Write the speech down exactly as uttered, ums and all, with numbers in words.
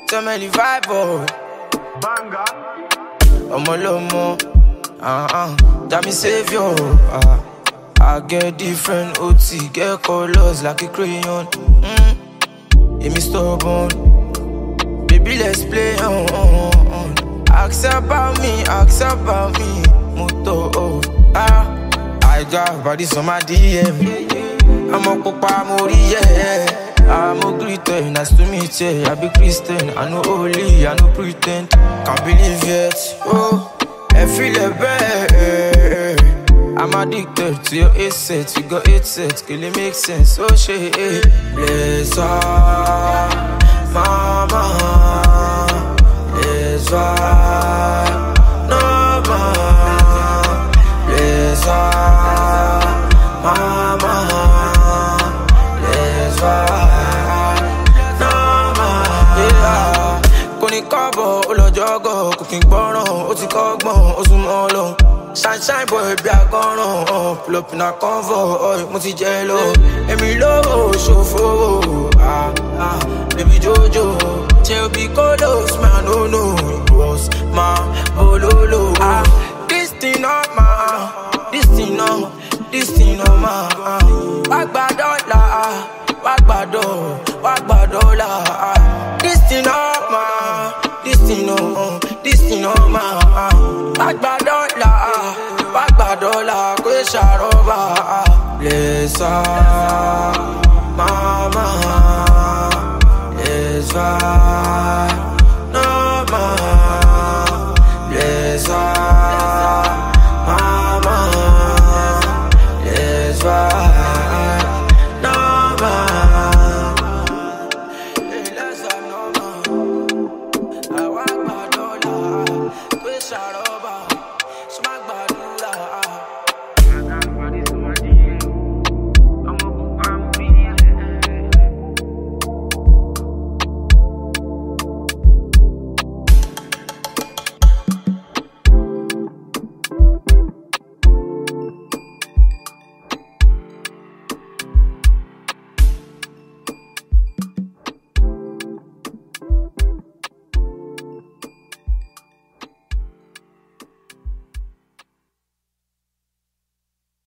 Tell me the vibe, boy. Banga. Omo lomo, uh-uh, that me savior. Uh, I get different O T, get colors like a crayon. Mm. It me stubborn, baby let's play on. Uh, uh, uh. Ask about me, ask about me, moto. Oh, ah, I got bodies on my D M. I'm a papa mori, yeah. I'm a greeter, nice to meet you. I be Christian, I know holy, I know pretend. Can't believe it, oh, I feel it bad. I'm addicted to your assets, you got eight sets, can it make sense? Oh shit, bless her, mama, bless her, no man, bless her, mama, bless her. Cooking bono, ó ti kọ́gbọ́n, ó sún mọ́ lọ. Shine shine boy, bí agọ́ràn, uh, pull up in a convoy, mo ti jẹ lọ. Èmi lówó ṣòfò, ah ah, baby Jojo. Ṣé bí kolos, man, I don't know. Boss, ma, bololo. Ah, this thing not ma, this thing no, this thing no ma. Wá gba dọ́là, wá gba dọ́, wá gba dọ́là. This thing not ma. This thing no, this thing no man. Bagba dollar, bagba dollar, kwe sharoba. Bless her, mama, bless her.